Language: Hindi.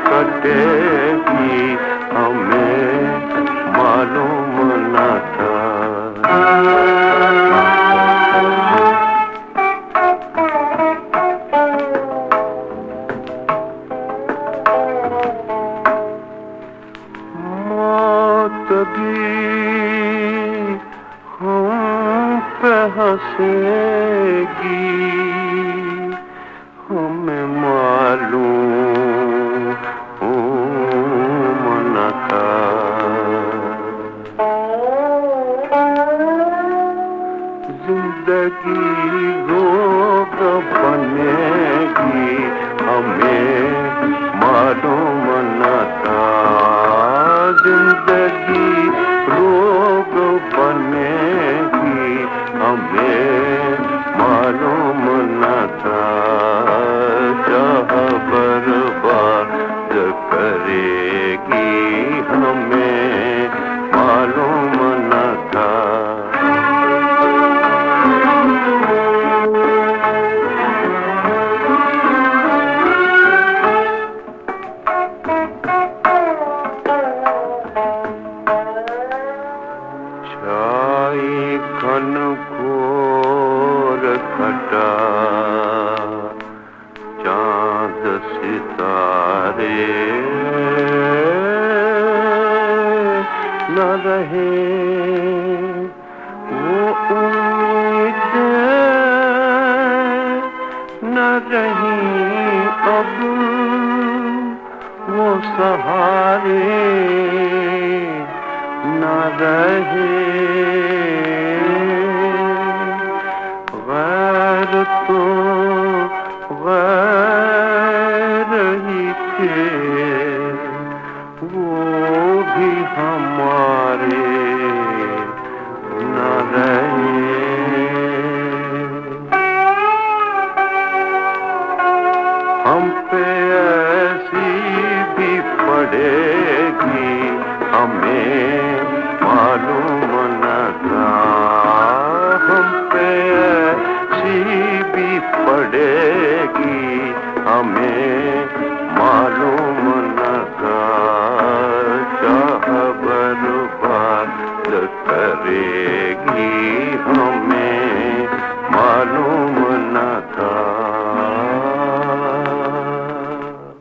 कटेगी हमें मालूम न था। मौत भी हम पे हंसेगी हमें मालूम न था। जिंदगी रोग बनेगी हमें मालूम न था। जिंदगी रोग बनेगी हमें मालूम न था। चाह बर्बाद करेगी हमें मालूम न था। छाई घन घोर घटा चांद सितारे न रहे वो उम्मीदें न रही अब वो सहारे न रहे। गैर तो गैर ही थे वो भी हमारे न रहे। हम पे ऐसी भी पड़ेगी हमें मालूम